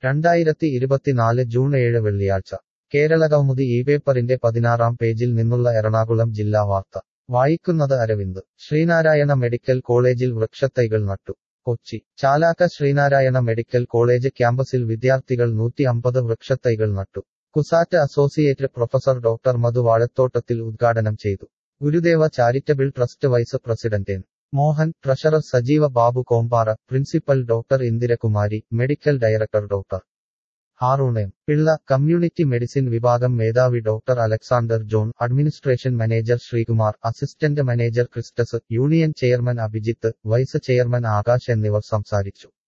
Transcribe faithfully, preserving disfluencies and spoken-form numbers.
രണ്ടായിരത്തി ഇരുപത്തിനാല് ജൂൺ ഏഴ് വെള്ളിയാഴ്ച കേരളകൗമുദി ഈ പേപ്പറിന്റെ പതിനാറാം പേജിൽ നിന്നുള്ള എറണാകുളം ജില്ലാ വാർത്ത വായിക്കുന്നത് അരവിന്ദ് ശ്രീനാരായണ മെഡിക്കൽ കോളേജിൽ വൃക്ഷത്തൈകൾ നട്ടു കൊച്ചി ചാലാക്ക ശ്രീനാരായണ മെഡിക്കൽ കോളേജ് ക്യാമ്പസിൽ വിദ്യാർത്ഥികൾ നൂറ്റി അമ്പത് വൃക്ഷത്തൈകൾ നട്ടു CUSAT associate professor doctor Madhu Vazhathottathil ഉദ്ഘാടനം ചെയ്തു Gurudeva charitable trust vice president N Mohan treasurer Sajeeva Babu Kombara principal doctor Indirakumari medical director doctor Haroon M Pillai community medicine വിഭാഗം മേധാവി doctor Alexander John administration manager Sreekumar assistant manager Christus union chairman Abhijith vice chairman Akash എന്നിവർ സംസാരിച്ചു.